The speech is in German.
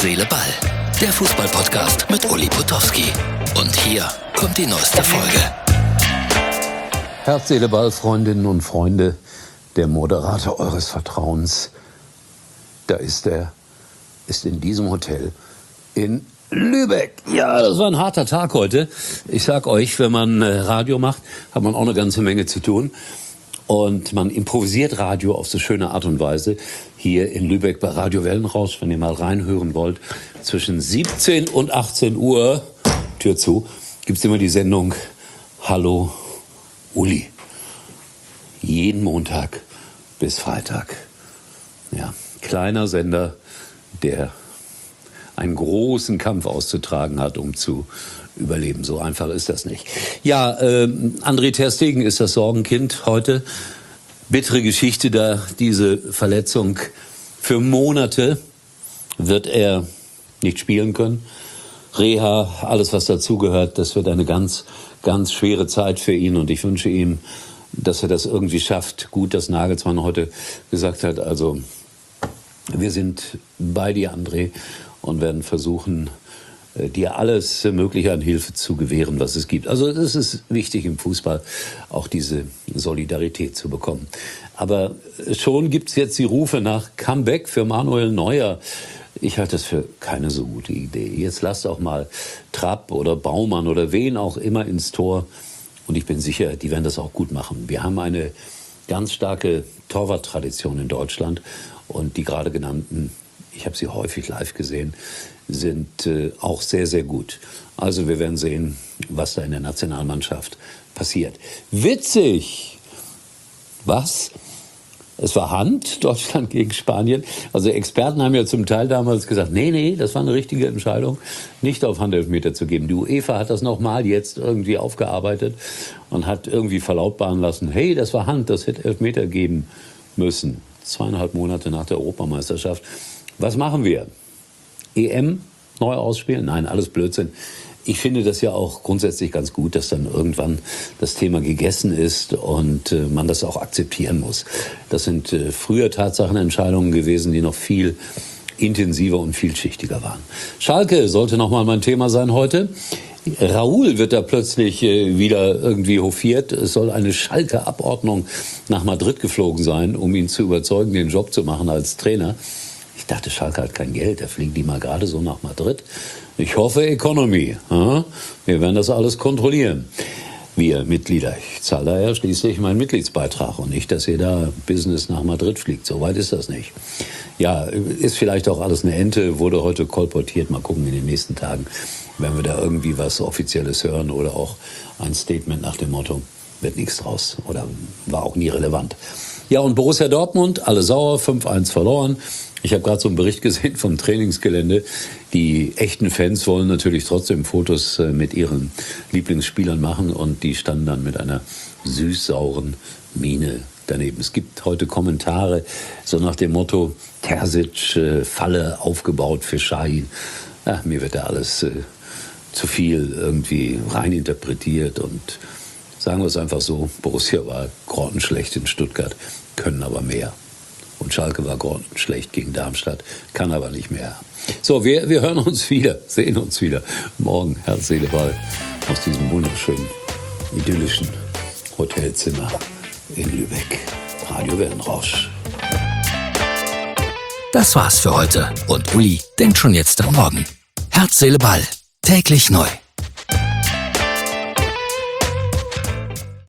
Seele, Ball. Der Fußball-Podcast mit Uli Potowski. Und hier kommt die neueste Folge. Herz, Seele, Ball, Freundinnen und Freunde, der Moderator eures Vertrauens. Da ist er, ist in diesem Hotel in Lübeck. Ja, das war ein harter Tag heute. Ich sag euch, wenn man Radio macht, hat man auch eine ganze Menge zu tun. Und man improvisiert Radio auf so schöne Art und Weise. Hier in Lübeck bei Radio Wellenrausch, wenn ihr mal reinhören wollt, zwischen 17 und 18 Uhr, Tür zu, gibt's immer die Sendung Hallo Uli. Jeden Montag bis Freitag. Ja, kleiner Sender, der einen großen Kampf auszutragen hat, um zu überleben. So einfach ist das nicht. Ja, André ter Stegen ist das Sorgenkind heute. Bittere Geschichte da, diese Verletzung. Für Monate wird er nicht spielen können. Reha, alles was dazugehört, das wird eine ganz, ganz schwere Zeit für ihn. Und ich wünsche ihm, dass er das irgendwie schafft. Gut, dass Nagelsmann heute gesagt hat, also wir sind bei dir, André, und werden versuchen, dir alles Mögliche an Hilfe zu gewähren, was es gibt. Also es ist wichtig im Fußball, auch diese Solidarität zu bekommen. Aber schon gibt es jetzt die Rufe nach Comeback für Manuel Neuer. Ich halte das für keine so gute Idee. Jetzt lasst auch mal Trapp oder Baumann oder wen auch immer ins Tor. Und ich bin sicher, die werden das auch gut machen. Wir haben eine ganz starke Torwarttradition in Deutschland. Und die gerade genannten, ich habe sie häufig live gesehen, sind auch sehr, sehr gut. Also wir werden sehen, was da in der Nationalmannschaft passiert. Witzig! Was? Es war Hand, Deutschland gegen Spanien. Also Experten haben ja zum Teil damals gesagt, nee, das war eine richtige Entscheidung, nicht auf Handelfmeter zu geben. Die UEFA hat das nochmal jetzt irgendwie aufgearbeitet und hat irgendwie verlautbaren lassen, hey, das war Hand, das hätte Elfmeter geben müssen. 2,5 Monate nach der Europameisterschaft. Was machen wir? EM neu ausspielen? Nein, alles Blödsinn. Ich finde das ja auch grundsätzlich ganz gut, dass dann irgendwann das Thema gegessen ist und man das auch akzeptieren muss. Das sind früher Tatsachenentscheidungen gewesen, die noch viel intensiver und vielschichtiger waren. Schalke sollte nochmal mein Thema sein heute. Raúl wird da plötzlich wieder irgendwie hofiert. Es soll eine Schalke-Abordnung nach Madrid geflogen sein, um ihn zu überzeugen, den Job zu machen als Trainer. Ich dachte, Schalke hat kein Geld, da fliegen die mal gerade so nach Madrid. Ich hoffe Economy. Wir werden das alles kontrollieren. Wir Mitglieder, ich zahle da ja schließlich meinen Mitgliedsbeitrag und nicht, dass ihr da Business nach Madrid fliegt. So weit ist das nicht. Ja, ist vielleicht auch alles eine Ente, wurde heute kolportiert. Mal gucken in den nächsten Tagen, wenn wir da irgendwie was Offizielles hören oder auch ein Statement nach dem Motto, wird nichts draus oder war auch nie relevant. Ja, und Borussia Dortmund, alle sauer, 5-1 verloren. Ich habe gerade so einen Bericht gesehen vom Trainingsgelände. Die echten Fans wollen natürlich trotzdem Fotos mit ihren Lieblingsspielern machen und die standen dann mit einer süß-sauren Miene daneben. Es gibt heute Kommentare so nach dem Motto, Terzic, Falle aufgebaut für Şahin. Ja, mir wird da alles zu viel irgendwie reininterpretiert und sagen wir es einfach so, Borussia war grottenschlecht in Stuttgart, können aber mehr. Und Schalke war grottenschlecht gegen Darmstadt, kann aber nicht mehr. So, wir hören uns wieder, sehen uns wieder morgen, Herz, Seele, Ball, aus diesem wunderschönen, idyllischen Hotelzimmer in Lübeck. Radio Wellenrausch. Das war's für heute. Und Uli denkt schon jetzt am Morgen. Herz, Seele, Ball. Täglich neu.